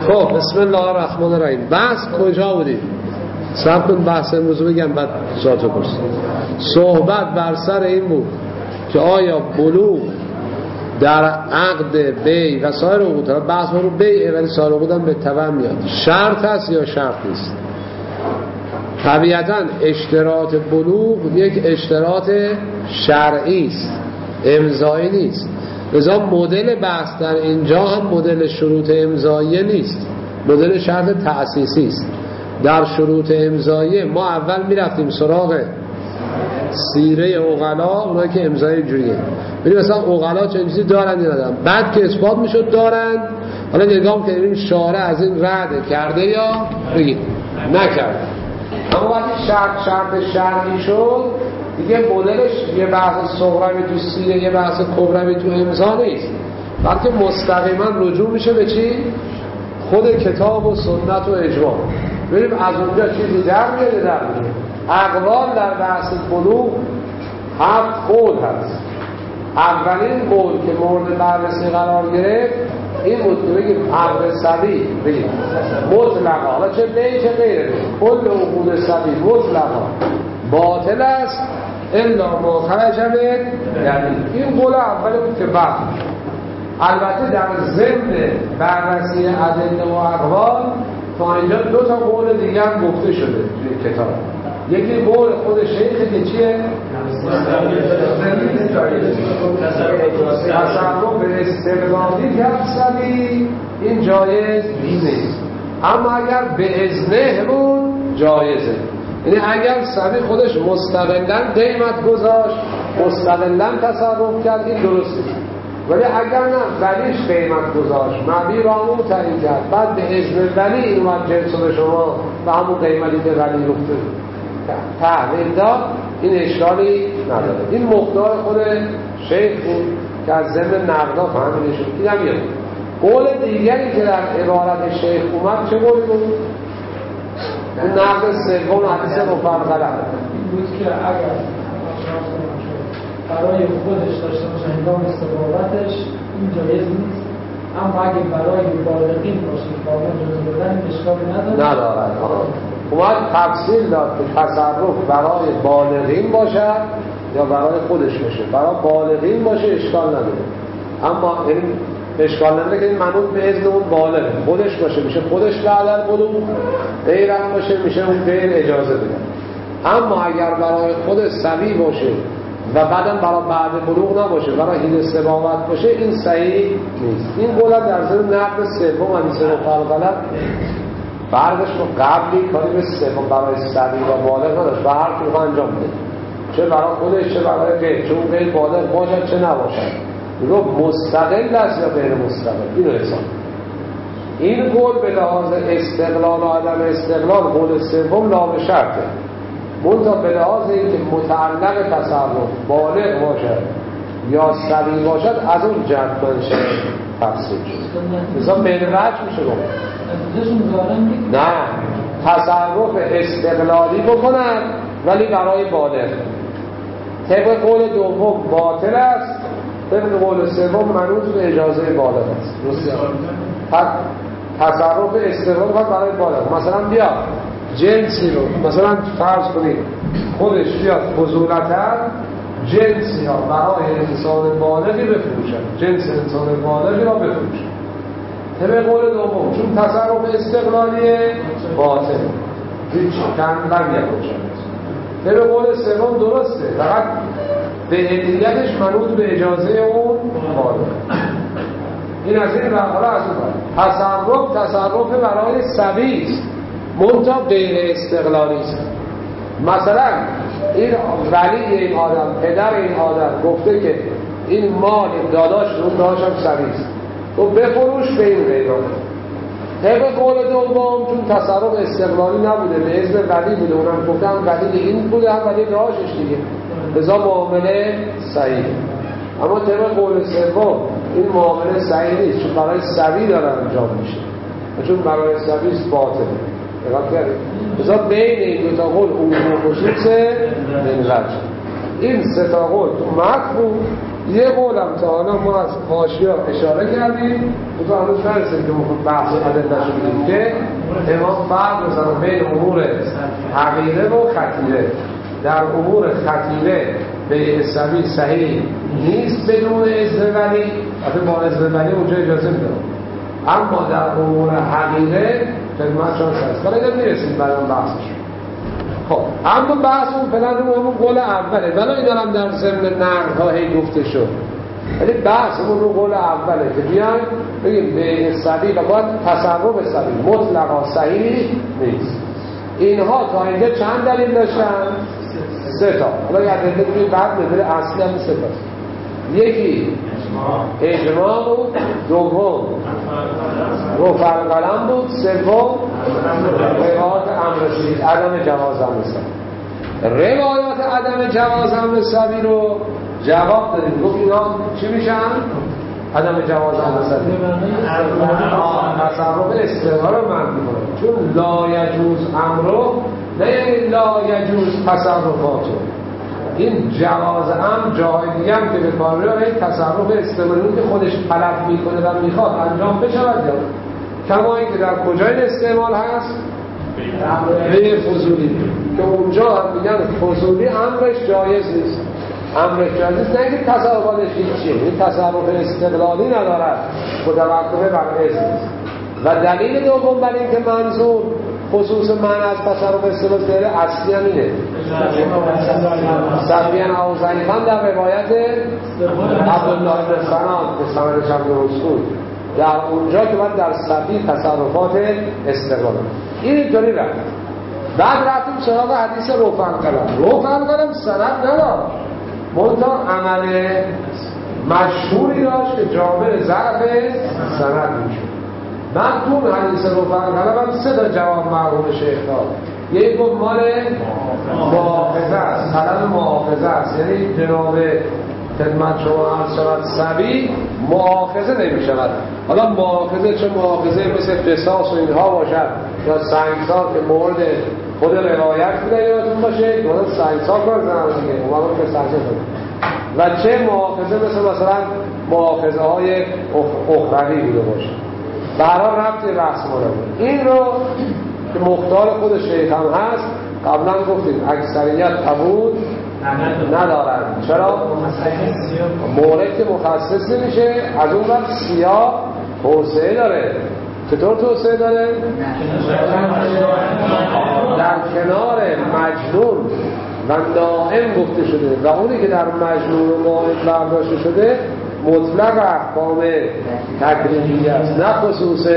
خب بسم الله الرحمن الرحیم. بحث کجا بودیم؟ صبر کن بحث امروز بگم بعد سوالتو پرسید. صحبت بر سر این بود که آیا بلوغ در عقد بیع و سایر عقود، بحث رو بیع ولی سایر عقود هم به تبع میاد، شرط هست یا شرط نیست؟ طبیعتا اشتراط بلوغ یک اشتراط شرعی است، امضایی نیست. لذا مدل بحث در اینجا هم مدل شروط امضایی نیست، مدل شرط تأسیسی است. در شروط امضایی ما اول میرفتیم سراغ سیره عقلا، اونایی که امضای جوریه، ببینیم مثلا عقلا چه چیزی دارن یا ندارن، بعد که اثبات میشد دارن، حالا نگاه کنیم ببینیم شارع از این رد کرده یا بگید نکرده. اما وقتی شرط شرعی شد دیگه مدلش یه بحث صغروی تو سیره یه بحث کبروی تو امضا نیست، بلکه مستقیما رجوع میشه به چی؟ خود کتاب و سنت و اجماع. ببینیم از اونجا چیزی در میاد. اقوال در بحث بلوغ 7 قول هست. اولین قول که مورد بررسی قرار گرفت این بود که بگیم عقد صبی بگیم مطلقا، حالا چه بیع چه غیره، کل عقود صبی مطلقا باطل است الا ما خرج من یعنی این قول اول بود که بعد البته در ضمن بررسی ادله و اقوال تا اینجا 2 تا قول دیگه هم گفته شده توی کتاب. یکی قول خود شیخ که چیه؟ تصرف به استقلالی صبی این جایز نیست، اما اگر به اذنه بود جایزه. یعنی اگر صبی خودش مستقلاً قیمت گذاشت، مستقلاً تصرف کرد، این درسته. ولی اگر نه ولیش قیمت گذاشت، مبی رامو تعیین کرد، بعد به اذن ولی این اومد جنس به شما و همون قیمتی که ولی گفته تحویل داد، این اشکالی نداره. این مقدار خود شیخ بود که از ضمن نقدا فهمیده شد. این هم یه قول دیگری که در عبارت شیخ اومد چه قولی بود؟ اون نقد سوم حدیث مفرغله این بود که اگر برای خودش داشته باشه هنگام استقامتش این جایز نیست، اما اگه برای بالغین باشه که با اجازه بدن اشکالی نداره. اومد تفصیل داد که تصرف برای بالغین باشد یا برای خودش باشه. برای بالغین باشه اشکال نداره، اما این اشکال نداره که این منوط به اذن اون بالغه. خودش باشه میشه خودش لعلل بلوغ، غیر هم باشه میشه اون غیر اجازه بده. اما اگر برای خود صبی باشه و بعدم برای بعد بلوغ نباشه، برای حین استباحت باشه، این صحیح نیست. این قول در ضمن نقد سوم حدیث مفرغله فرقش رو قبلی کاری به سوم برای صبی و بالغ نداشت و هر طور انجام بده، چه برای خودش چه برای غیر، چه اون غیر بالغ باشد چه نباشد، رو مستقل است یا غیر مستقل. اینو حساب. این قول به لحاظ استقلال و عدم استقلال قول سوم لا به شرطه، منتها به لحاظ اینکه متعلق تصرف بالغ باشد یا صبی باشد از اون جهت منشه تفصیل شد. مثلا بین وجه میشه گفت نه تصرف استقلالی بکنن ولی برای بالغ. طبق قول دوم باطل است، طبق قول سوم منوط به اجازه بالغ است. تصرف استقلال برای بالغ. مثلا بیا جنسی رو مثلا فرض کنید خودش بیاد فضولتاً جنسی ها برای انسان بالغی بفروشن، جنس انسان بالغی را بفروشن. طبق قول دوم چون تصرف استقلالیه باطل، هیچ کندن نمیشه. طبق قول سوم درسته، فقط به علیتش منوط به اجازه اون بالغ. این از این رقاله از اون تصرف برای صبی است، منتها غیر استقلالی است. مثلا این ولی این آدم، پدر این آدم گفته که این مال داداش اون داداشم صبی است، تو بفروش به این قیمت. طبق قول دوم چون تصرف استقلالی نبوده به اذن ولی بوده، اونم گفتم ولی این بوده هم ولی داداشش دیگه، لذا معامله صحیح. اما طبق قول سوم این معامله صحیح نیست، چون برای صبی داره انجام میشه، چون برای صبی است باطل. نگاه کردید؟ لذا بین این 2 تا قول عموم و خصوص من وجه. این 3 تا قول تو متن بود، یه قولم تا حالا ما از حاشیه اشاره کردیم و تا هنوز نرسیم که بحث ادله‌شو بدیم که امام فرق می‌زنه بین امور حقیره و خطیره. در امور خطیره بیع سبیل صحیح نیست بدون اذن ولی، البته با اذن ولی اونجا اجازه میده، اما در امور حقیره خدمتشان هست. حالا اینجا میرسیم برای بحثش. خب اما بحث اون فعلا رو قول اوله، ولی این دارم در ضمن نقدها هی گفته شد، ولی بحث اون رو قول اوله که بیان بگیم بیع سبیل و باید تصرف سبیل مطلقا صحیح نیست. اینها تا اینجا چند دلیل داشتن؟ 3 تا. حالا یه دلیل بگیم بعد مدل اصلی هم 3 تا. یکی اجماع بود، دوم رفع القلم بود، سوم روایات امر سبیل عدم جواز امر سبیل. روایات عدم جواز امر سبیل رو جواب دادیم، گفت اینا چی میشن؟ عدم جواز امر سبیل تصرف استقرار رو منفی کنه، چون لا یجوز امرو نه یعنی لا یجوز تصرفاتو. این جواز جای دیگه هم که به کار میاد این تصرف استعمالی که خودش طلب میکنه و میخواد انجام بشود، یا کما اینکه در کجا این استعمال هست؟ به فضولی، که اونجا هم میگن فضولی امرش جایز نیست. امرش جایز نیست، نه که تصرفاتش هیچیه، این تصرف استقلالی ندارد، متوقفه بر اذن نیست. و دلیل دوم بر این که منظور خصوص من از تصرف استقلال داره اصلی هم اینه، سبیان آوزنیخان در روایت عبدالله بن سنان که سندش هم درست، در اونجا که من در سبی تصرفات استقلال این اینطوری رفت. بعد رفتیم سراغ حدیث رفع القلم. رفع القلم سند نداشت، منتها عمل مشهوری داشت که جامع ضعف سند میشد. من تو حدیث رفع القلم 3 تا جواب مرحوم شیخ داد. یک گفت مال مؤاخذه است، طلب مؤاخذه است، یعنی جناب خدمت شما عرض شود سبی مؤاخذه نمی شود. حالا مؤاخذه چه مؤاخذه مثل قصاص و اینها باشد یا سنگسار که مورد خود روایت بوده یادتون باشه که مثلا سنگسار کار زنم دیگه اومدم که سنگسار و چه مؤاخذه مثلا مؤاخذه های اخروی بوده باشه. برای ربط رأس مالا این رو که مختار خود شیخ هم هست قبلا گفتیم اکثریت قبول ندارن. چرا؟ مورد که مخصص نمیشه، از اون وقت سیاه توسعه داره. چطور توسعه داره؟ در کنار مجنون و نائم گفته شده و اونی که در مجنون و نائم برداشته شده مطلق احکام تکلیفی است، نه خصوص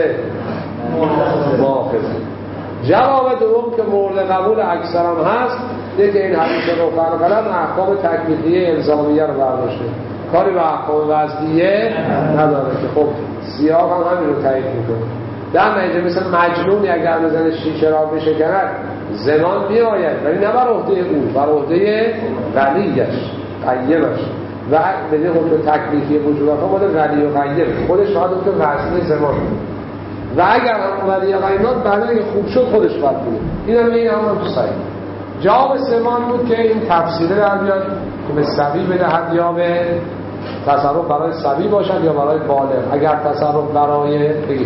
مؤاخذه. جواب دوم که مورد قبول اکثر هم هست اینه که این حدیث رفع القلم احکام تکلیفی الزامیه رو برداشته، کاری به احکام وضعیه نداره که خب سیاق هم همین رو تایید میکنه. در نتیجه مثل مجنونی اگر بزنه شیشه را بشکند زمان میآید، ولی نه بر عهده او، بر عهده ولیش قیمش و بدین حکم تکلیفی وجوب خود ولی و قیم خودش فقط حکم وضعی زمان. و اگر هم ولی قیمات بعد اگه خوب شد خودش باید بوده. این هم تو صحیح. جواب سوم بود که این تفسیره در بیاد که به صبی بدهد یا به تصرف برای صبی باشد یا برای بالغ. اگر تصرف برای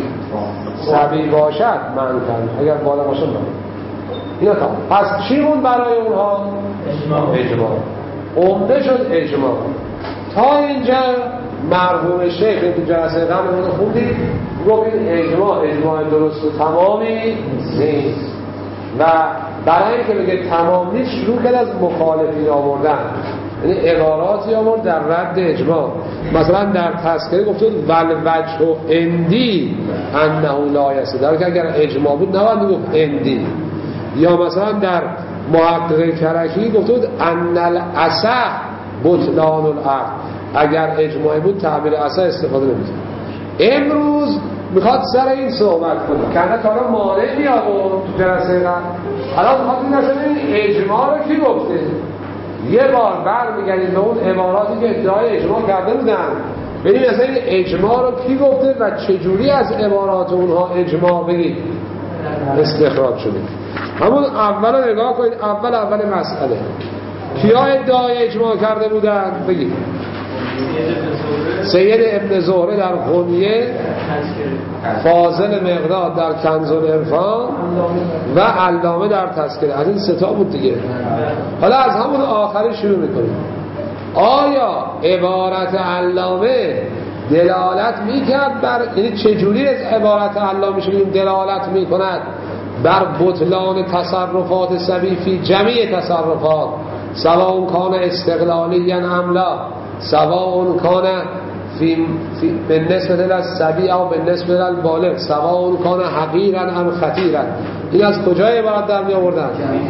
صبی باشد منکن، اگر بالغ باشد منکن. اینا تا پس چی بود برای اونها؟ اجماع. عمده شد اجماع. تا اینجا مرحوم شیخ تو جلسه قبل رو خوندید گفت این اجماع درست و تمامی نیست و برای اینکه بگه تمام نیست شروع کرد از مخالفین آوردن، یعنی عباراتی آورد در رد اجماع. مثلا در تذکره گفت والوجه و اندی انه لا یصح، که اگر اجماع بود نباید گفت اندی. یا مثلا در محقق کرکی گفت ان الاصح بطلان العقل، اگر اجماعی بود تعبیر اصح استفاده نمی‌کنه. امروز میخواد سر این صحبت کنه کنه تا الان مانع می آورد تو جلسه قبل، الان میخواد این اصلا این اجماع رو کی گفته. یه بار برمیگردید به اون عباراتی که ادعای اجماع کرده بودن، ببینید اصلا این اجماع رو کی گفته و چجوری از عبارات اونها اجماع بگید استخراج شده. همون اول رو نگاه کنید. اول مسئله کیا ادعای اجماع کرده بودن بگید. سید ابن زهره در غنیه، فاضل مقداد در کنز العرفان و علامه در تذکره. از این ستا بود دیگه. حالا از همون آخری شروع میکنیم. آیا عبارت علامه دلالت میکرد بر، یعنی چجوری از عبارت علامه شدیم دلالت میکند بر بطلان تصرفات سبی فی جمیع تصرفات، سواء کان استقلالیاً ام لا، سواء کان بالنسبه للسبی او بالنسبه للبالغ، سواء کان حقیراً ام خطیراً. این از کجا عبارت در می آوردن؟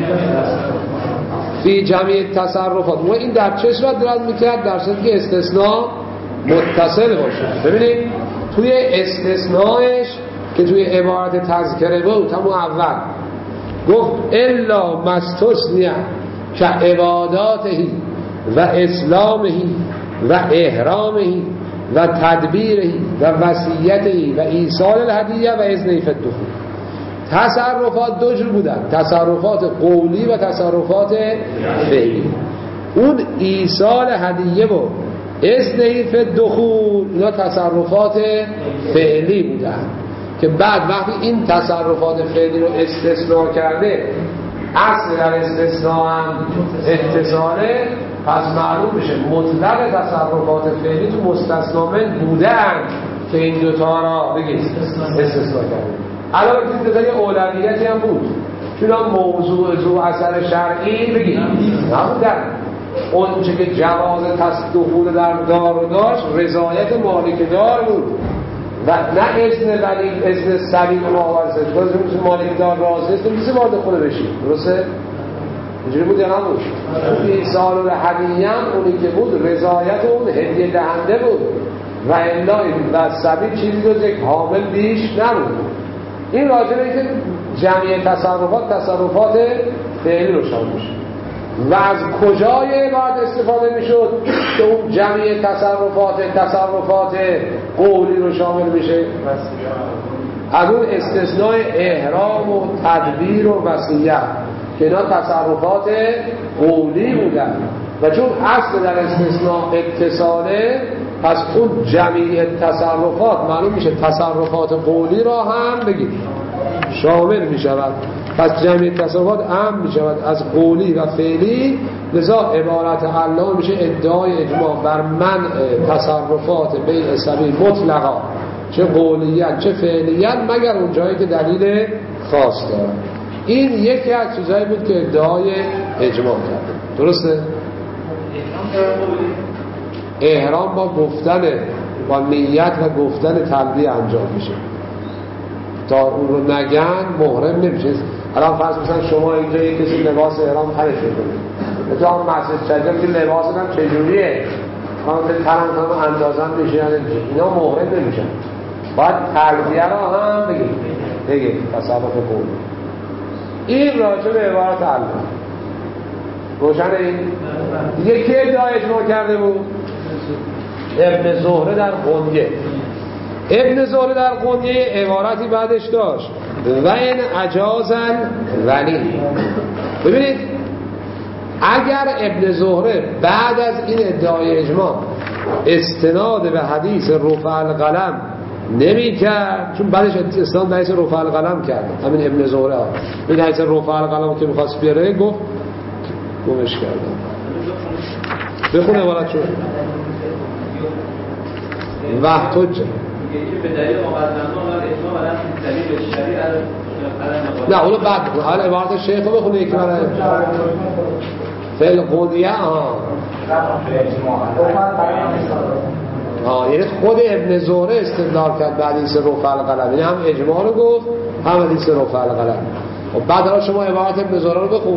فی جمیع تصرفات. و این در چه صورت دلالت میکرد؟ در صورتی که استثناء متصل باشه. ببینید توی استثناءش که توی عبارت تذکره بود همون اول گفت الا مستثنیه که عباداته و اسلامه و احرامه و تدبیره و وصیته و ایصال الهدیه و اذن فی الدخول. تصرفات دو جور بودن، تصرفات قولی و تصرفات فعلی. اون ایصال هدیه و اذن فی الدخول اینا تصرفات فعلی بودن که بعد وقتی این تصرفات فعلی رو استثناء کرده، اصل در استثناء هم اتصاله، پس معلوم میشه مطلق تصرفات فعلی تو مستثنا من بودن که این دوتا را بگید استثناء کرده. علاوه بر این دوتای اولویتی هم بود چون موضوع ذو اثر شرعی بگید نبودن. اون چه که جواز دخول در دار رو داشت رضایت مالک دار بود و نه اذن ولی اذن سبیل و معاوضه. باز مالک دار راضی است نمیشه وارد خونه بشید. درسته؟ اینجوری بود یا نبود؟ ایصال الهدیه اونی که بود رضایت اون هدیه دهنده بود و الا و سبیل چیزی بود یک حامل بیش نبود. این راجعه که جمعی تصرفات فعلی رو شامل میشه. و از کجای بعد استفاده میشد که اون جمعی تصرفات قولی رو شامل میشه؟ از اون استثناء احرام و تدبیر و وصیت که اینا تصرفات قولی بودن و چون اصل در استثناء اتصاله، پس اون جمعی تصرفات معلوم میشه تصرفات قولی را هم بگید شامل میشود. پس جمعی تصرفات هم میشود از قولی و فعلی. لذا عبارت علامه میشه ادعای اجماع بر منع تصرفات بیع سبیل مطلقا، چه قولیت چه فعلیت، مگر اون جایی که دلیل خاص داره. این یکی از چیزایی بود که ادعای اجماع کرد. درسته؟ احرام با گفتن، با نیت و گفتن تلبیه انجام میشه. تا اون رو نگن محرم نمیشه. الان فرض مثلا شما اینجا یک کسی لباس احرام خرید کنید، تو هم مسجد شریف که لباس هم چجوریه، من به ترنم اندازم میشه یا نمیشه، اینا محرم نمیشن. باید تلبیه را هم بگید تصرف قول. این راجع به عبارت علامه روشنه. این دیگه که ادعای اجماع کرده بود؟ ابن زهره در غنیه. ابن زهره در غنیه عبارتی بعدش داشت و این اجازن ولی. ببینید اگر ابن زهره بعد از این ادعای اجماع استناد به حدیث رفع القلم نمی کرد، چون بعدش استناد به حدیث رفع القلم کرد همین ابن زهره این حدیث رفع القلم که میخواست بیاره گمش کردم. بخون عبارت شد وحتج به دلیل مقدمه و اجماع و نفس دلیل شریع نه اونو بعد بخون. حالا عبارت شیخ رو بخونه یکی برای فعل قضیه. یعنی خود ابن زهره استدلال کرد بعد حدیث رفع القلم، یعنی هم اجماع رو گفت هم حدیث رفع القلم. و بعد حالا شما عبارت ابن زهره رو بخون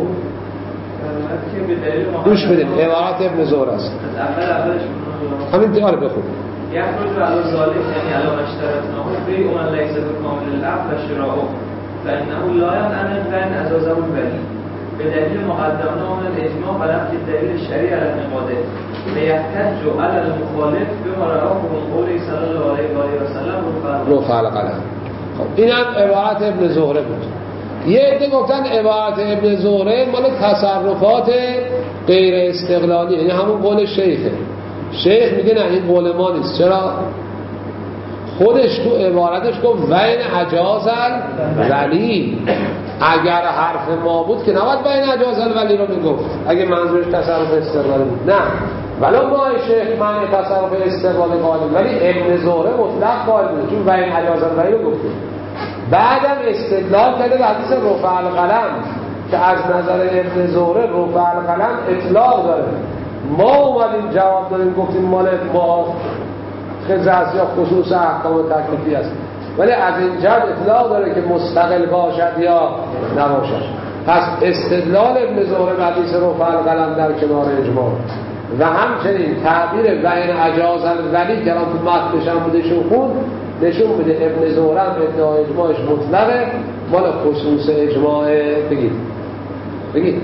گوش بدید. عبارت ابن زهره است همین دیار بخون. يخرج على ذلك يعني على ما اشترطناه بيع من ليس بكامل العقل وشراؤه فإنه لا يمنع بين أجازه البلي بدليل مقدمه من الإجماع ونفي الدليل الشرعي على النقاض فيحتج على المخالف بما رآه من قوله صلى الله عليه وسلم رفع القلم. این هم عبارت ابن زهره بود. یه عده گفتن عبارت ابن زهره مال تصرفات غیر استقلالی، یعنی همون قول شیخه. شیخ میگه نه این قول ما نیست. چرا؟ خودش تو عبارتش گفت بین اجاز الولی. اگر حرف ما بود که نباید بین اجاز الولی رو میگفت، اگه منظورش تصرف استقلالی بود. نه، ولو ما شیخ من تصرف استقلالی قائل، ولی ابن زهره مطلق قائل بود چون بین اجاز الولی رو گفت. بعدم استدلال کرده به حدیث رفع القلم که از نظر ابن زهره رفع القلم اطلاق داره. ما اومدیم جواب دادیم گفتیم مال ما خصوص یا خصوص احکام تکلیفی است، ولی از این جهت اطلاق داره که مستقل باشد یا نباشد. پس استدلال ابن زهره به حدیث رفع القلم در کنار اجماع و همچنین تعبیر بین اجاز الولی که الان تو متنش هم بودشون خون نشون میده ابن زهره هم ادعای اجماعش مطلقه، مال خصوص اجماع بگید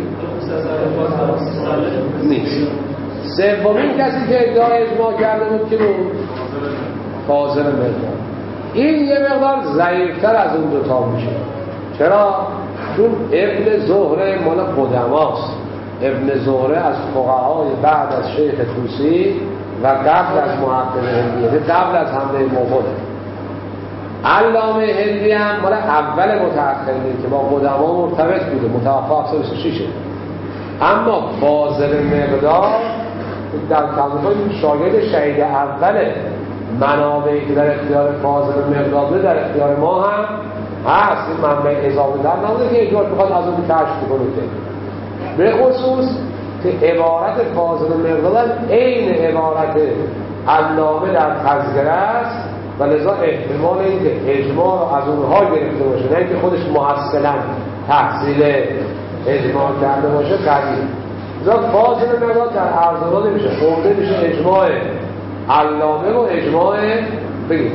نیست. سومین کسی که ادعای اجماع کرده بود که بود فاضل مقدار. این یه مقدار ضعیفتر از اون دوتا میشه. چرا؟ چون ابن زهره مال قدماست. ابن زهره از فقهای بعد از شیخ طوسی و قبل از محقق هندیه، قبل از حمله مغول. علامه هندی هم مال اول متأخرین که با قدما مرتبط بوده، متوفی 36. اما فاضل مقدار در تمام شاگرد شهید اوله. منابعی که در اختیار فاضل مقدار بوده در اختیار ما هم هست. این منبع اضافه در نبوده که اجوار بخواد از اون کشف کنه. به خصوص که عبارت فاضل مقدار عین عبارت علامه در تذکره است و لذا احتمال این که اجماع رو از اونها گرفته باشه، نه اینکه خودش محصلا تحصیل اجماع کرده باشه قدیم. لذا فاضل مقدار در ارزانا نمیشه، خورده میشه اجماع علامه و اجماع بگید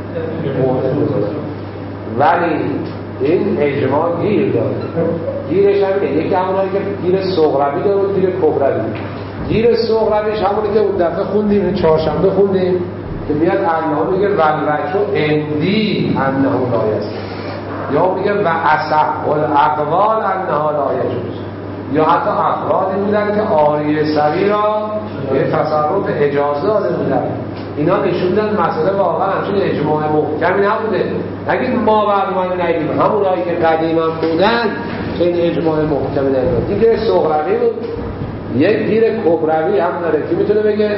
ولی این اجماع گیر داره. گیرش همینه، یکی همونایی که گیر صغروی داره و گیر کبروی. گیر صغرویش همونی که اون دفعه خوندیم، چهارشنبه خوندیم که میاد علامه میگه ولوجه اندی انه لا یصح، یا میگه و اصح الاقوال انها لا یجوز، یا حتی افرادی بودن که آریه سوی را به تصرف اجازه داده بودن. اینا نشون میدن مسئله واقعا همچین اجماع محکمی نبوده. اگه ما برمان نگیم همونایی که قدیما بودن که این اجماع محکمی نبوده. دیگه صغروی بود، یک گیر کبروی هم داره. کی میتونه بگه؟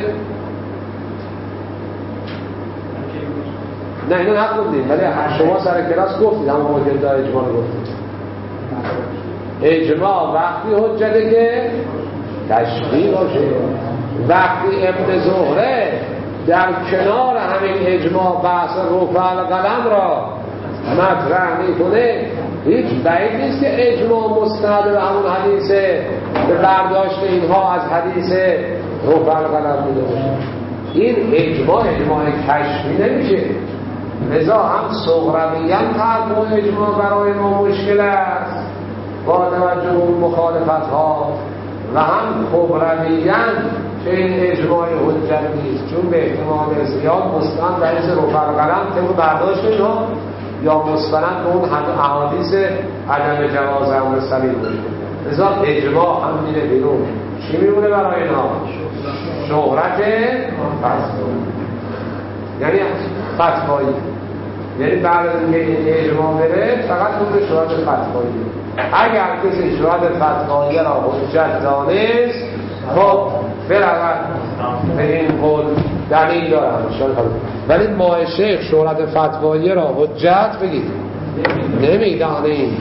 نه اینو نخوندیم ولی شما سر کلاس گفتید، همون موجود داره اجماع رو گفتید. اجماع وقتی حجته که تشریع باشه. وقتی ابن زهره در کنار همین اجماع بحث رفع القلم را مطرح میکنه، هیچ بعید نیست که اجماع مستند به همون حدیثه به برداشت اینها از حدیث رفع القلم بوده باشه. این اجماع کشفی نمیشه. لذا هم صغرویان تحقق اجماع برای ما مشکل است با توجه به اون مخالفت ها، و هم کبرویان که این اجماع حجت نیست، چون به احتمال زیاد مستند در حدیث رفع القلم طبق برداشت اینها یا مستند به اون احادیث عدم جواز امر سبیل باشه. لذا اجماع هم میره بیرون. چی میمونه برای اینا؟ شهرت فتوایی، یعنی فتوایی، یعنی بعد از اینکه این اجماع بره فقط اون به شهرت فتوایی. اگر کسی شهرت فتوایی را حجت دانست خب برود به این قول دلیل دارم، ولی ما شیخ شهرت فتوایی را حجت بگید نمیدانیم.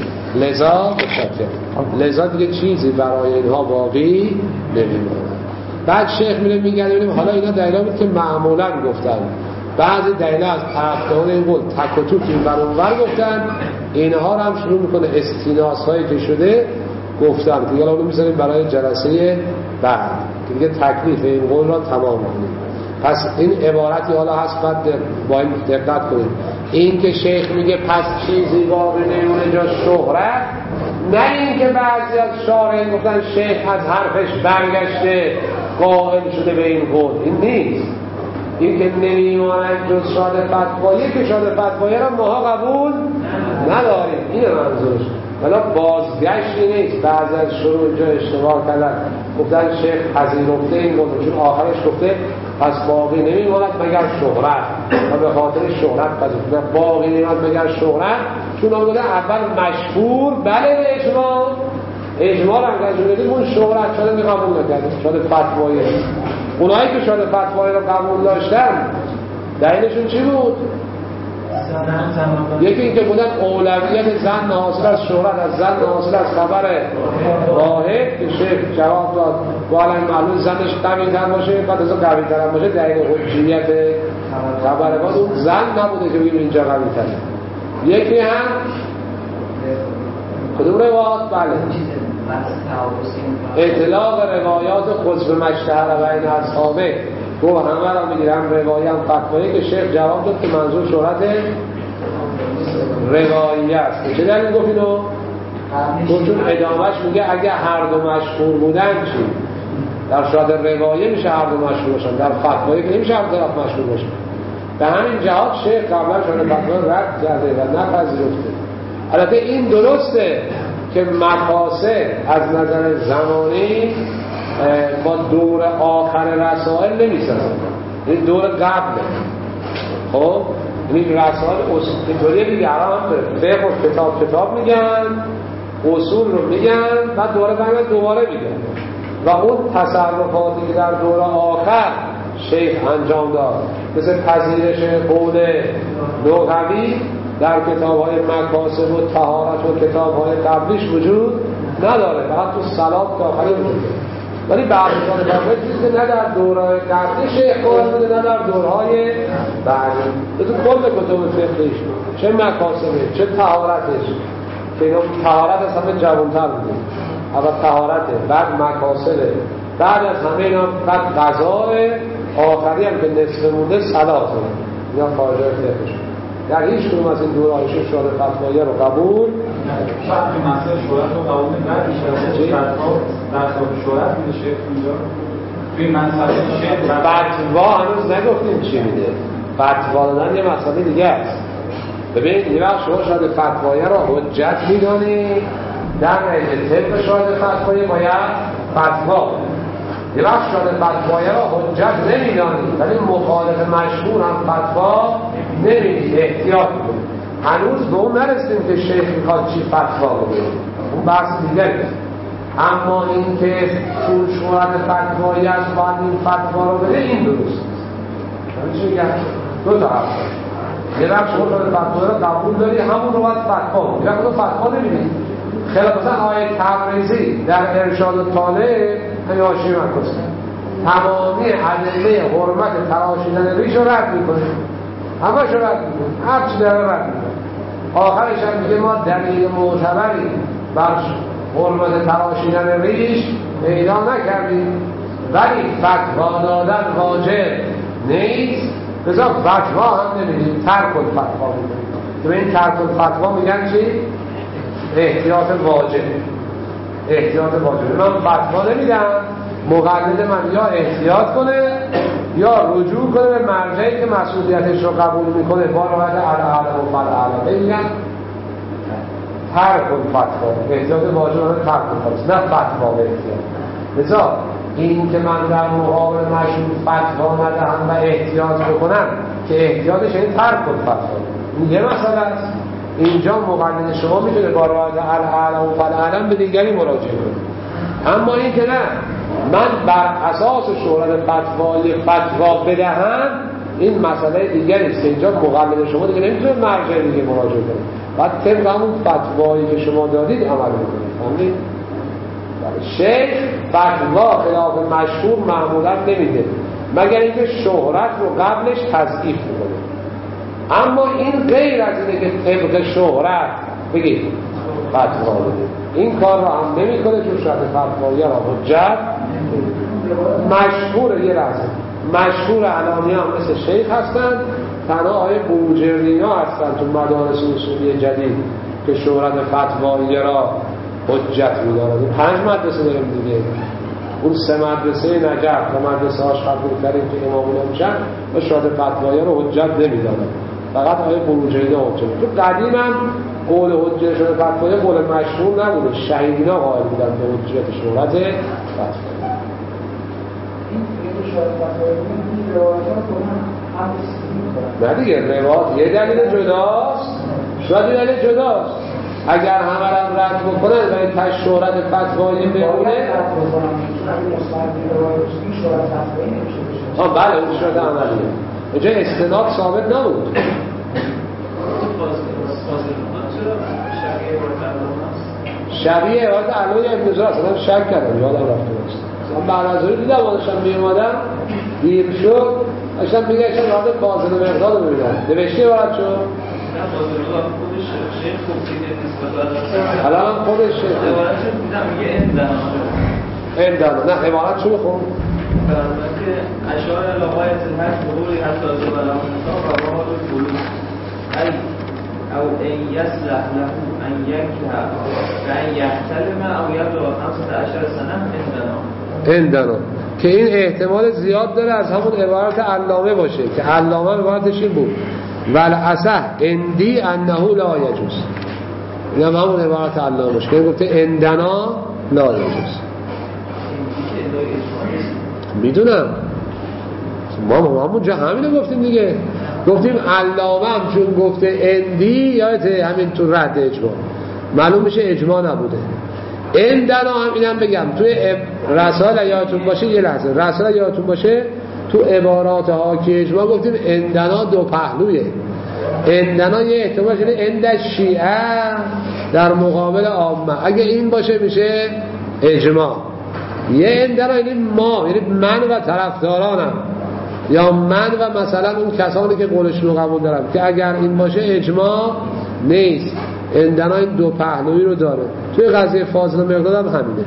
لذا دیگه چیزی برای اینها باقی نمیماند. بعد شیخ میگه ببینیم حالا اینا دلیلا بود که معمولا گفتن، بعضی دلیل از طرفداران این قول تک و توک این برانور گفتن، اینها رو هم شروع میکنه استیناس هایی که شده گفتن دیگه الان میذاریم برای جلسه بعد که دیگه تکلیف این قول را تمام کنیم. پس این عبارتی حالا هست بعد با این دقت کنید. این که شیخ میگه پس چیزی باقی نمیمونه جز شهرت، نه این که بعضی از شارعین گفتن شیخ از حرفش برگشته قائل شده به این قول، این نیست. این که نمیماند جز شهادت فتوایی، که شهادت فتوایی را ما قبول نداریم، اینه منظورش. ولی بازگشتی نیست. بعضی از شروع جا اشتباه کردن گفتن شیخ پذیرفته این قول، چون آخرش گفته پس باقی نمیماند مگر شهرت و به خاطر شهرت پذیرفته. باقی نمیماند مگر شهرت، چون آمده اول مشهور بله به اجماع هم که اون شهرت شده می قبول نکرده، شده فتوایی. اونایی که شده فتوایی رو قبول داشتن دلیلشون چی بود؟ یکی اینکه بودن اولویت زن حاصل از شهرت از زن حاصل از خبر واحد که شیخ جواب داد والا معلوم زنش قوی تر باشه، بعد از قوی تر باشه دلیل حجیت خبر باز اون زن نبوده که بگیم اینجا قوی تره. یکی هم کدوم روایات؟ بله اطلاق روایات خود به مشتهر بین اصحابه گو همه را میگیرم روایی هم فتوایی که شیخ جواب داد که منظور شهرت روایی است. چه دلیل گفت اینو؟ چون ادامهش میگه اگه هر دو مشهور بودن چی؟ در شهرت روایی میشه هر دو مشهور باشن، در فتوایی که نمیشه هر طرف مشهور باشن. به همین جهات شیخ قبلا شهرت فتوایی رد کرده و نپذیرفته. البته این درسته که مقاصد از نظر زمانی با دور آخر رسائل نمیسازن، این دور قبله. خب این رسائل اینطوریه دیگه، هم فقه و کتاب میگن، اصول رو میگن، بعد دوباره میگن و اون تصرفاتی که در دور آخر شیخ انجام داد مثل پذیرش قول لغوی در کتاب‌های مقاصد و طهارت و کتاب‌های قبلیش وجود نداره، فقط تو صلات که آخری وجود داره. ولی بعضی‌ها چیزی نه در دورهای قبلی شیخ قول بوده نه در دورهای بعدی. تو کل کتاب فقهیش چه مقاصده چه طهارتش که اینا طهارت از همه جوان‌تر بوده، اول طهارته بعد مقاصده بعد از همه اینا بعد قضای آخری هم که نصف مونده صلاته. اینا خارجه فقهش در هیچ کدوم از این دورهای شیخ شهرت فتوایی رو قبول شاید که مسئله شهرت رو قبول بعد میشه در صاحب شهرت میده شیخ اینجا توی منصبه شیخ فتوا هنوز نگفتیم چی میده. فتوا دادن یه مسئله دیگه است. ببینید یه وقت شما شهرت فتوایی رو حجت میدونید، در نتیجه طبق شهرت فتوایی باید فتوا. یه وقت شهرت فتوایی رو حجت نمیدانید ولی مخالف مشهور هم فتوا نمیدید، احتیاط کنید. هنوز به اون نرسیم که شیخ میخواد چی فتوا بده، اون بحث دیگه نیست. اما این که چون شهرت فتوایی است باید این فتوا رو بده، این درست نیست. چی میگم؟ دو تا حرف یه وقت شما شهرت فتوایی رو قبول داری همون رو باید فتوا بده، یه وقت فتوا نمیدید. خیلی مثلا آیه تبریزی در ارشاد طالب همین حاشیه مرکز تمامی ادله حرمت تراشیدن ریش رو رد میکنه، همه شو رد میکنه، هر چی داره رد میکنه. آخرش هم میگه ما دلیل معتبری بر حرمت تراشیدن ریش پیدا نکردیم ولی فتوا دادن واجب نیست، لذا فتوا هم نمیدیم، ترک الفتوا میدیم. تو این ترک الفتوا میگن چی؟ احتیاط واجب. احتیاط واجب من فتوا نمیدم، مقلد من یا احتیاط کنه یا رجوع کنه به مرجعی که مسئولیتش رو قبول میکنه با روایت الاعلم و فالاعلم. میگن ترک الفتوا، احتیاط واجب رو ترک الفتوا، نه فتوا به احتیاط. لذا این که من در مقابل مشهور فتوا ندهم و احتیاط بکنم که احتیاطش این ترک الفتوا، این یه مسئله است. اینجا مقلد شما میتونه با روایت الاعلم و فالاعلم به دیگری مراجعه کنه. اما این که نه من بر اساس شهرت فتوا بدهم، این مسئله دیگری است که اینجا مقلد شما دیگه نمیتونه مرجع دیگه مراجعه کنه، بعد طبق همون فتوایی که شما دادید عمل میکنید. فهمید؟ شیخ فتوا خلاف مشهور معمولا نمیده مگر اینکه شهرت رو قبلش تضعیف میکنه. اما این غیر از اینه که طبق شهرت بگید فتوا بده، این کار رو هم نمی کنه چون شهرت فتوایی را حجت مشهور. یه لحظه مشهور علانی هم مثل شیخ هستن، تنها آیه بوجردینا هستن تو مدارس اصولی جدید که شهرت فتوایی را حجت می دارن. 5 مدرسه داریم دیگه، اون 3 مدرسه نجف و مدرسه هاش قبول کردیم که امامون میشن و شهرت فتوایی را حجت نمی دارن، فقط آیه بروجرینا حجت. تو قدیم هم قول حجت شهرت فتوایی قول مشهور نبوده، شهیدینا قائل بودن به حجت شهرت فتوایی. این شهرت فتوایی نه دیگه روایات یه دلیل جداست، شاید یه دلیل جداست. اگر همه را رد بکنن ولی تش شهرت فتوایی بمونه بله اون شهرت عملیه اونجا استناد ثابت نبود. شبیه عبارت علوی ابن زرع اصلا شک کردم یادم رفته باشه. بعد از اون دیدم آنشان میومدم دیر شد اشتم میگه اشتم رابط کاظم مقداد رو ببینم نوشته عبارت شد الان خودش اندانا نه عبارت شو بخون که اشار لغایت الحج بقولی حتی از بلام نصاب و بحال البلوغ ای او ان یصلح له ان یکه و ان یحتلم او یبلغ 15 سنه اندانا که این احتمال زیاد داره از همون عبارت علامه باشه که علامه عبارتش این بود والعصح اندی انه لا یجوز. این هم همون عبارت علامه باشه که گفته اندنا لا یجوز. میدونم ما همونجا همینو گفتیم دیگه، گفتیم علامه هم چون گفته اندی یادته همین تو رد اجماع معلوم میشه اجماع نبوده. اندنا هم اینم بگم توی رسائل یادتون باشه یه لحظه رسائل یادتون باشه تو عبارات حاکی اجماع گفتیم اندنا دو پهلویه. اندنا یه احتمال شده اند شیعه در مقابل عامه اگه این باشه میشه اجماع. یه اندنا یعنی ما یعنی من و طرفدارانم یا من و مثلا اون کسانی که قولشون رو قبول دارم که اگر این باشه اجماع نیست. اندنا این دو پهلویی رو داره. توی قضیه فاضل مقداد هم همینه.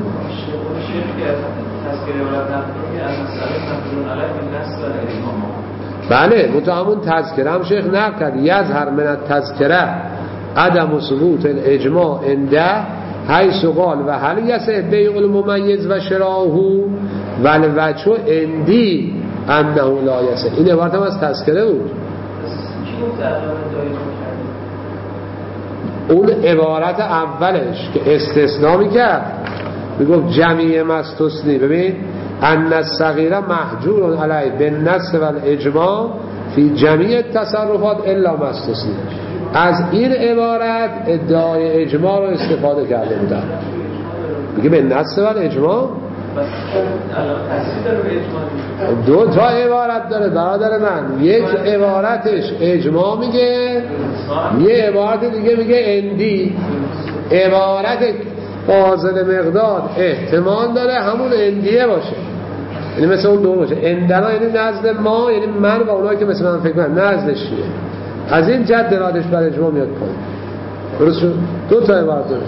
بله منتها همون تذکره هم شیخ نقل کرد یظهر من التذکره عدم ثبوت الاجماع انده حیث قال و هل یصح بیع الممیز و شراؤه والوجه اندی انه لا یصح. این عبارت هم از تذکره بود. اون عبارت اولش که استثناء میکرد میگفت جمیع مستثنی ببین ان الصغیر محجور علیه بالنص و الاجماع فی جمیع تصرفات الا مستثنی. از این عبارت ادعای اجماع رو استفاده کرده بودن. میگه بالنص و الاجماع دو تا عبارت داره برادر من. یک عبارتش اجماع میگه یه عبارت دیگه میگه اندی. عبارت فاضل مقداد احتمال داره همون اندیه باشه یعنی مثل اون دو باشه. اندنا یعنی نزد ما یعنی من و اونایی که مثل من فکر کنن نزدش چیه. از این جد دلاتش بر اجماع میاد پایین. درست شد؟ دو تا عبارت داره.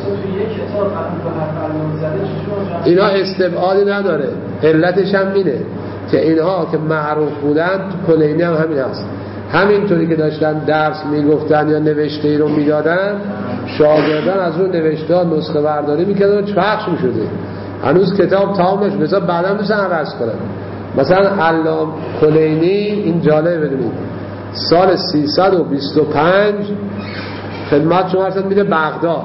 اینا استبعادی نداره. علتش هم اینه که اینها که معروف بودن تو کلینی هم همین هست. همینطوری که داشتن درس میگفتن یا نوشته ای رو میدادن شاگردان از اون نوشته ها نسخه برداری میکردن و پخش میشده. هنوز کتاب تمام نشد. مثلا بعدا میسن عرض کنن مثلا علام کلینی این جالب بدونید سال 325 خدمت شما هستن میره بغداد.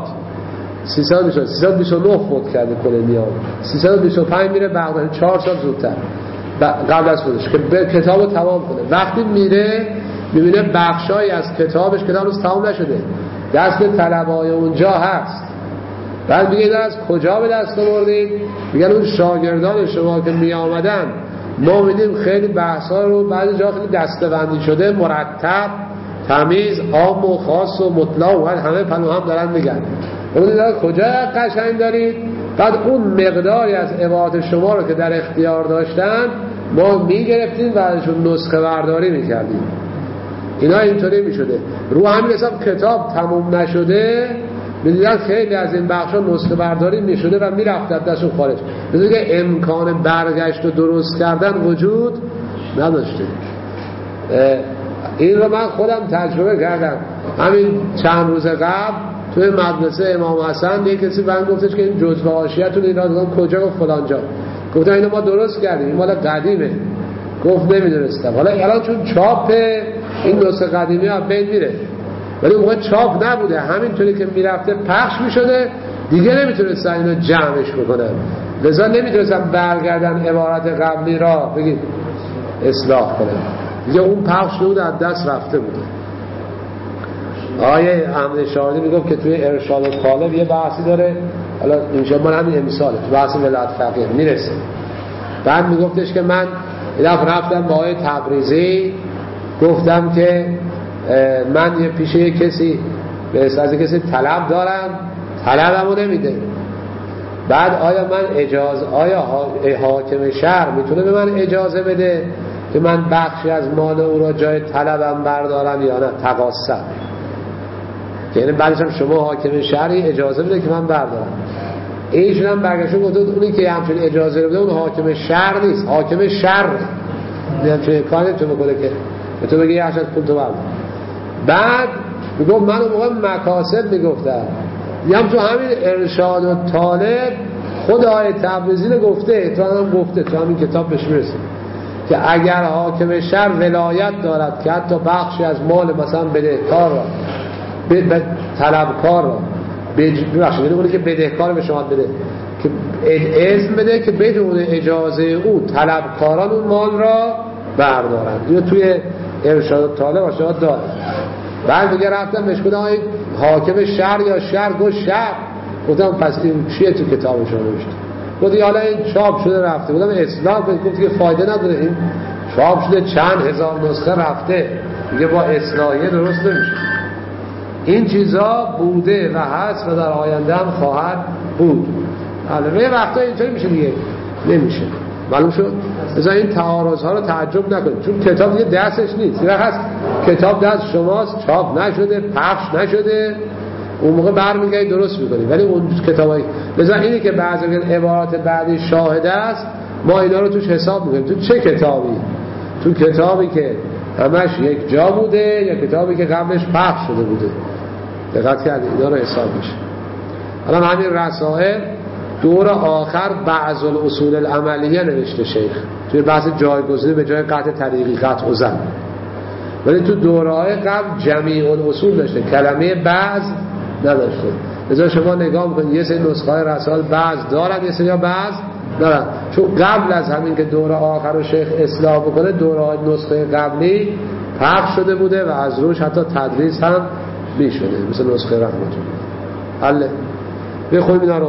329 فوت کرده کلینی ها. 325 میره بغداد 4 سال زودتر قبل از خودش که کتابو تمام کنه. وقتی میره میبینه بخشایی از کتابش کتاب روز تمام نشده دست طلبای اونجا هست. بعد میگه اینا از کجا به دست آوردید؟ میگن اون شاگردان شما که می آمدن ما میدیم خیلی بحثا رو بعضی جا خیلی دسته‌بندی شده مرتب تمیز عام و خاص و مطلق و همه پنو هم دارن میگن اون کجا قشنگ دارید. بعد اون مقداری از عبارات شما رو که در اختیار داشتن ما میگرفتیم و ازشون نسخه برداری میکردیم. اینا اینطوری میشده. رو همین حساب کتاب تموم نشده میدیدن خیلی از این بخشا نسخه برداری میشده و میرفت از دستشون خارج. میدونی که امکان برگشت و درست کردن وجود نداشته. این رو من خودم تجربه کردم. همین چند روز قبل توی مدرسه امام حسن یک کسی من گفتش که این جزء حاشیه‌تون اینا کجا و فلان جا. گفتم اینو ما درست کردیم این مال قدیمه. گفت نمیدونستم. حالا الان چون چاپ این نسخه قدیمی ها بین میره ولی اون موقع چاپ نبوده همینطوری که میرفته پخش میشده دیگه نمیتونستن اینو جمعش بکنن لذا نمیتونستن برگردن عبارت قبلی را بگید اصلاح کنه دیگه. اون پخش بود از دست رفته بوده. آیه احمد شاهدی میگفت که توی ارشاد الطالب یه بحثی داره، حالا انشاءالله همین امثاله تو بحث ولایت فقیه میرسه. بعد میگفتش که من یه دفعه رفتم با آیه تبریزی گفتم که من یه پیشه کسی به از کسی طلب دارم، طلبمو نمیده. بعد آیا من اجازه، آیا حاکم شهر میتونه به من اجازه بده که من بخشی از مال او را جای طلبم بردارم یا نه؟ تقاصر، یعنی بعدش هم شما حاکم شهری اجازه بده که من بردارم. ایشون هم برگشت گفت اونی که همچین اجازه بده اون حاکم شهر نیست، حاکم شر. همچین کاری نمیتونه بکنه که به تو بگی 80 پول تو بردار. بعد میگفت من اون موقع مکاسب میگفتم، میگم تو همین ارشاد الطالب خود آیه تبریزی گفته، تو هم گفته تو همین کتاب بهش میرسه که اگر حاکم شهر ولایت دارد که حتی بخشی از مال مثلا بدهکار را به طلبکار را ببخشید یعنی اونی که بدهکار به شما بده که اذن بده که بدون اجازه او طلبکاران اون مال را بردارند. اینو توی ارشاد الطالب اشاره داره. بعد دیگه رفتم بهش گفتم حاکم شهر یا شهر؟ گفت شهر. گفتم پس این چیه تو کتاب شما نوشته؟ گفت حالا این چاپ شده رفته. گفتم اصلاح کنید. گفت که فایده نداره، این چاپ شده چند هزار نسخه رفته دیگه با اصلاحیه درست نمیشه. این چیزا بوده و هست و در آینده هم خواهد بود. البته وقتا اینطوری میشه دیگه نمیشه. معلوم شد؟ مثلا این تعارض ها رو تعجب نکنید، چون کتاب دیگه دستش نیست. یه هست کتاب دست شماست، چاپ نشده، پخش نشده، اون موقع برمیگردید درست میکنید. ولی اون کتابای مثلا اینی که بعضی عبارات بعدی شاهد است، ما اینا رو توش حساب میکنیم. تو چه کتابی؟ تو کتابی که همش یک جا بوده یا کتابی که قبلش پخش شده بوده؟ دقت کردید اینا رو حساب میشه. الان همین رسائل دور آخر بعض الاصول العملیه نوشته شیخ توی بحث جایگزینی به جای قطع طریقی قطع و زن، ولی تو دوره‌های قبل جمیع الاصول داشته، کلمه بعض نداشته. لذا شما نگاه میکنید یه سری نسخه های رسائل بعض دارن، یه سری بعض ندارن، چون قبل از همین که دوره آخر رو شیخ اصلاح بکنه دوره‌های نسخه قبلی پخش شده بوده و از روش حتی تدریس هم میشده، مثل نسخه رحمت الله. حله بخونیم اینا رو.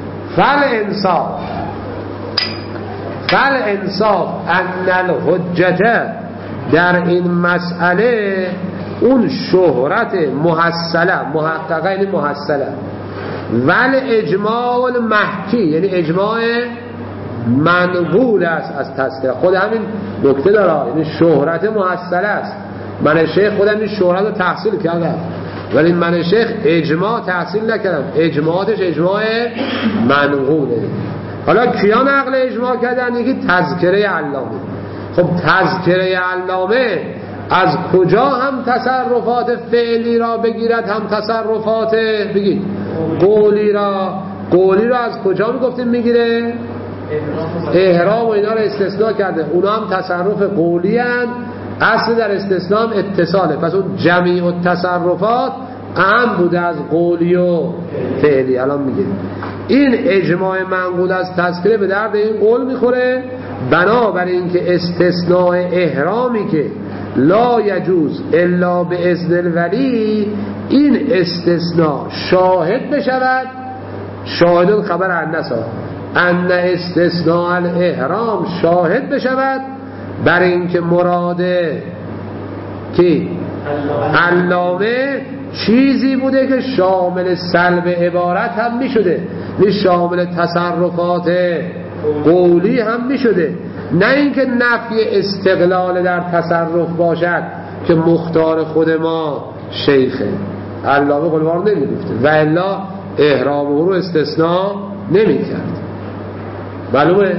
فالانصاف ان الحجته، در این مسئله اون شهرت محصله، محققه یعنی محصله، ول اجماع المحکی یعنی اجماع منقول است از تذکره. خود همین نکته داره، یعنی شهرت محصله است. من شیخ خودم این شهرت رو تحصیل کردم، ولی من شیخ اجماع تحصیل نکردم، اجماعاتش اجماع منقوله. حالا کیا نقل اجماع کردن؟ یکی تذکره علامه. خب تذکره علامه از کجا هم تصرفات فعلی را بگیرد هم تصرفات بگید قولی را از کجا میگفتیم میگیره؟ احرام و اینا را استثناء کرده، اونا هم تصرف قولی هستند. اصل در استثناء اتصاله، پس اون جمیع التصرفات اهم بوده از قولی و فعلی. الان میگه این اجماع منقول از تذکره به درد این قول میخوره، بنابراین که استثناء احرامی که لا یجوز الا به اذن الولی، این استثناء شاهد بشود، شاهد خبر النسا ان استثناء الاحرام شاهد بشود بر اینکه مراد کی علامه چیزی بوده که شامل سلب عبارت هم می شده، شامل تصرفات قولی هم می شده، نه اینکه نفی استقلال در تصرف باشد که مختار خود ما شیخه. علامه قلوار نمی گفته و الا احرام او رو استثناء نمی کرد. معلومه؟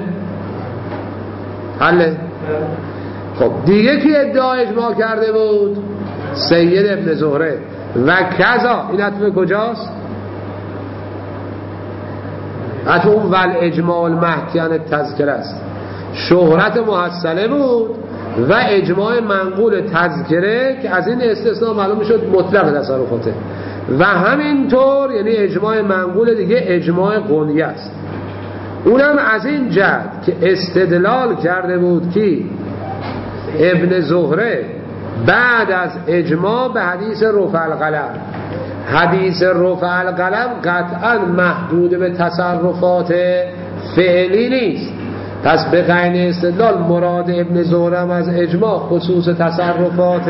حله؟ خب دیگه کی ادعا اجماع کرده بود؟ سید ابن زهره. و کذا، این عطف کجاست؟ عطف اون ول اجماع المحکیان تذکره است. شهرت محصله بود و اجماع منقول تذکره که از این استثناء معلوم شد مطلق تصرفاته، و همینطور یعنی اجماع منقول دیگه اجماع قنیه است. اونم از این جهت که استدلال کرده بود که ابن زهره بعد از اجماع به حدیث رفع القلم. حدیث رفع القلم قطعا محدود به تصرفات فعلی نیست. پس به قرینه استدلال مراد ابن زهره از اجماع خصوص تصرفات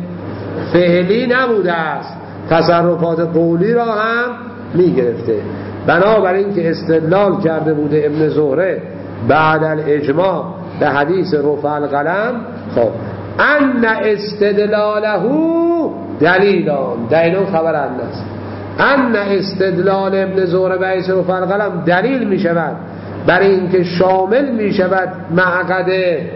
فعلی نبوده است، تصرفات قولی را هم میگرفته. بنابراین که استدلال کرده بوده ابن زهره بعد الاجماع به حدیث رفع القلم، خب ان استدلاله دلیلان خبر است. ان استدلال ابن زهره به حدیث رفع القلم دلیل می شود برای اینکه شامل می شود معقد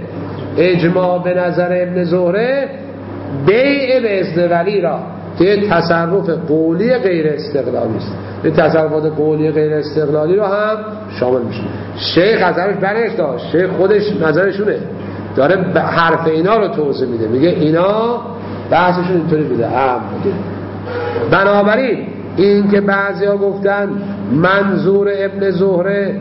اجماع به نظر ابن زهره بیع به اذن ولی را که تصرف قولی غیر استقلالی است. به تصرفات قولی غیر استقلالی را هم شامل میشه. شیخ ازش برش داشت، شیخ خودش نظرشونه داره حرف اینا رو توضیح میده، میگه اینا بحثشون اینطوری بوده. بنابراین این که بعضیا گفتن منظور ابن زهره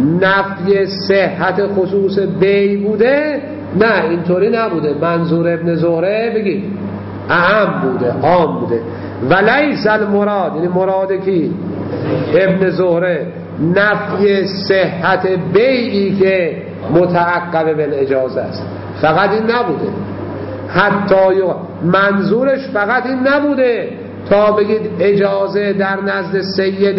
نفی صحت خصوص بی بوده، نه اینطوری نبوده. منظور ابن زهره بگید اعم بوده، عام بوده. ولیس المراد، یعنی مراد کی؟ ابن زهره نفی صحت بیعی که متعقب بالاجازه است، فقط این نبوده. حتی منظورش فقط این نبوده تا بگید اجازه در نزد سید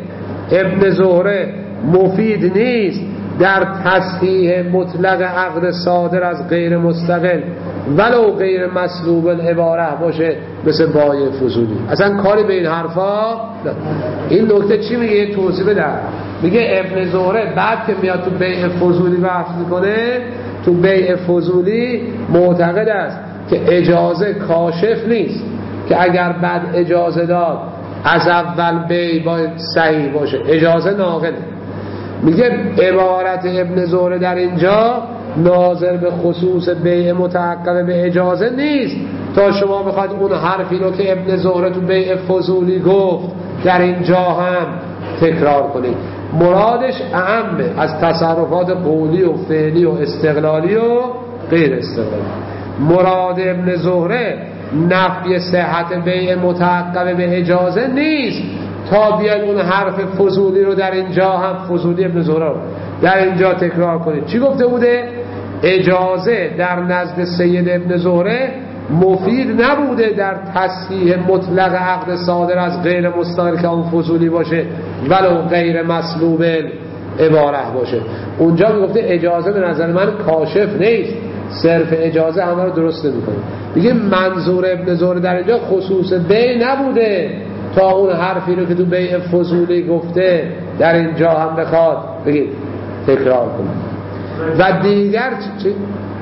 ابن زهره مفید نیست در تصحیح مطلق عقد صادر از غیر مستقل ولو غیر مسلوب العباره باشه، مثل بایع فضولی. اصلا کاری به این حرفا نه. این نکته چی میگه؟ توضیح بده. میگه ابن زهره بعد که میاد تو بیع فضولی بحث میکنه، تو بیع فضولی معتقد است که اجازه کاشف نیست، که اگر بعد اجازه داد از اول بیع باید صحیح باشه، اجازه ناقله. میگه عبارت ابن زهره در اینجا ناظر به خصوص بیع متعقب به اجازه نیست تا شما بخواید اون حرفی رو که ابن زهره تو بیع فضولی گفت در اینجا هم تکرار کنید. مرادش اعمه از تصرفات قولی و فعلی و استقلالی و غیر استقلالی. مراد ابن زهره نفی صحت بیع متعقب به اجازه نیست تا بیاید اون حرف فضولی رو در اینجا هم، فضولی ابن زهره رو در اینجا تکرار کنید. چی گفته بوده؟ اجازه در نزد سید ابن زهره مفید نبوده در تصحیح مطلق عقد صادر از غیر مستقل که اون فضولی باشه ولو غیر مسلوب عباره باشه. اونجا میگفته اجازه به نظر من کاشف نیست، صرف اجازه همه رو درست نمی‌کنه. دیگه منظور ابن زهره در اینجا خصوص بیع نبوده تا اون حرفی رو که تو بیع فضولی گفته در اینجا هم بخواد بگید تکرار کنه. و دیگر چی؟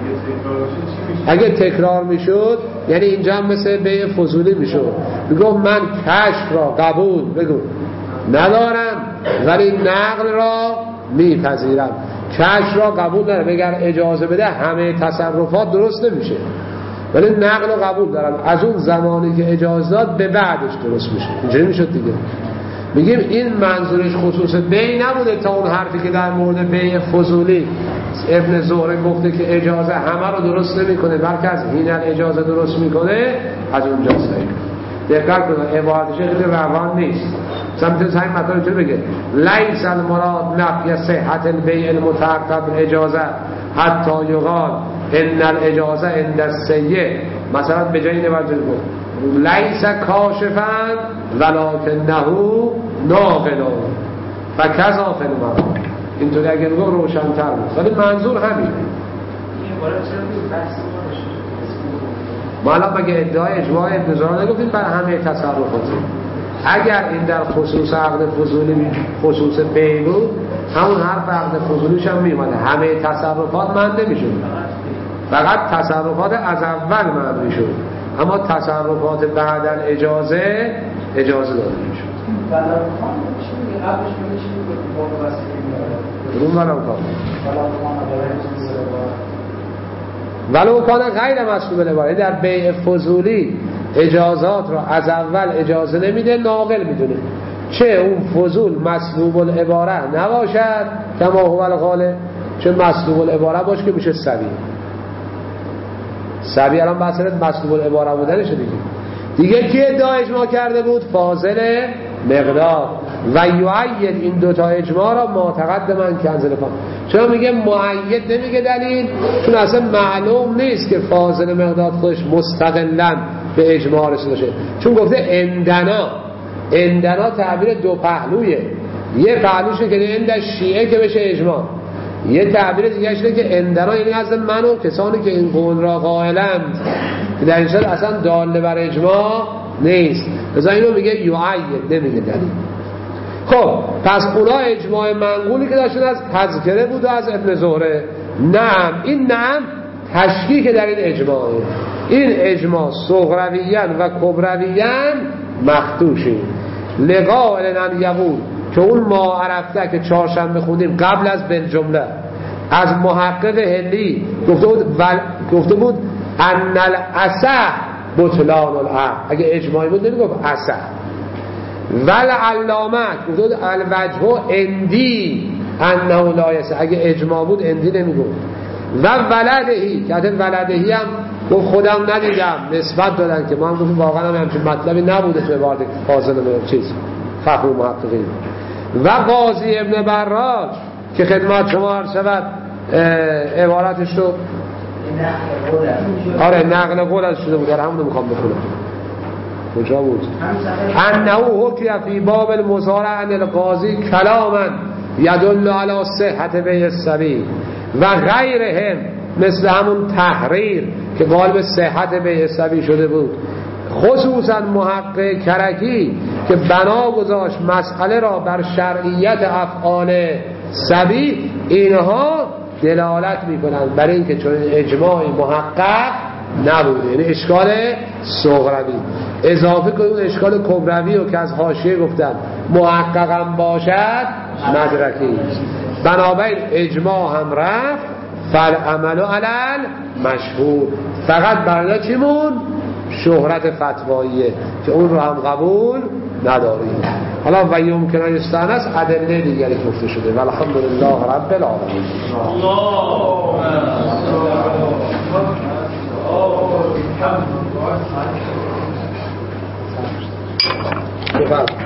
اگه تکرار میشد یعنی اینجا هم مثل بیع فضولی میشد، بگو من کشف را قبول ندارم ولی نقل را میپذیرم. کشف را قبول ندارم، اگر اجازه بده همه تصرفات درست نمیشه، ولی نقل رو قبول دارم. از اون زمانی که اجازه داد به بعدش درست میشه. اینجوری میشد دیگه. میگیم این منظورش خصوص بیع نبوده تا اون حرفی که در مورد بیع فضولی ابن زهره گفته که اجازه همه رو درست نمیکنه بلکه از این اجازه درست میکنه، از اونجا صحیح. دقت کنید عبارتش خیلی روان نیست. مثلا میتونه همین مطلب رو بگه لیس المراد نفی صحت البیع المتعقب الاجازه حتی یقال ان الاجازه عند السید. مثلا به جای نوجه بود لیس کاشفا ولکنه ناقلا فکذا فی المراد. اینطوری اگه بگم روشن‌تر بود، ولی منظور همین. ما الان بگه ادعای اجماع ابن زهره نگفتیم بر همه تصرفات. اگر این در خصوص عقد فضولی خصوص بیع بود، همون حرف عقد فضولیش هم میمونه، همه تصرفات منده میشود، فقط تصرفات از اول منده میشود، اما تصرفات بعد اجازه داده میشود. ولو کان غیر مسلوب العباره. در بیع فضولی اجازات را از اول اجازه نمیده، ناقل میدونه، چه اون فضول مسلوب العباره نباشد کما هو الغالب، چه مسلوب العباره باشه که میشه سوی. صبی الان مسئله مسلوب العباره بودنشه دیگه کی ادعا اجماع کرده بود؟ فاضل مقدار. و یؤید این دوتا اجماع را معتقد من کنزل کن. چرا میگه مؤید نمیگه دلیل؟ چون اصلا معلوم نیست که فاضل مقدار خودش مستقلاً به اجماع رسیده شه. چون گفته اندنا تعبیر دو پهلویه. یه پهلوشه که اند شیعه که بشه اجماع، یه تعبیر دیگه شده که اندنا یعنی از من و کسانی که این قول را قائلند که در این صورت اصلا داله بر اجماع نیست. لذا اینو میگه یؤید نمیگه دلیل. خب پس اونا اجماع منقولی که داشتن از تذکره بود و از ابن زهره. نعم این نعم تشکیک در این اجماعه. این اجماع صغرویاً و کبرویاً مخدوشه. لقائل ان یقول که اون ما عرفته که چهارشنبه خوندیم قبل از بالجمله از محقق هلی گفته بود ان الاصح بطلان العقل. اگه اجماعی بود نمیگفت اصح. والعلامه گفته بود الوجه اندی انه لا یصح. اگه اجماع بود اندی نمیگفت. و ولدهی که ولدهی هم گفت خودم ندیدم، نسبت دادن که ما هم گفتیم واقعا هم همچین مطلبی نبوده تو عبارت فاضل چیز فخر محققین. و قاضی ابن براج که خدمت شما عرض شود عبارتش رو نقل قول شده بود، در همون میخوام بخونم. کجا بود؟ انه حکی فی باب المزارع عن القاضی کلاما یدل علی صحت بیع الصبی و غیرهم، مثل همون تحریر که غالب صحت بیع الصبی شده بود. خصوصا محقق کرکی که بنا گذاشت مسئله را بر شرعیت افعال صبی، اینها دلالت میکنند برای اینکه چون اجماعی محقق نبوده، یعنی اشکال صغروی. اضافه کنید اشکال کبروی رو که از حاشیه گفتم محققم باشد مدرکی. بنابراین اجماع هم رفت فالعمل علی مشهور. فقط برای چیمون؟ شهرت فتواییه که اون رو هم قبول نداریم. حالا و یمکن ان یستأنس ادله دیگری گفته شده. والحمدلله رب العالمین. الله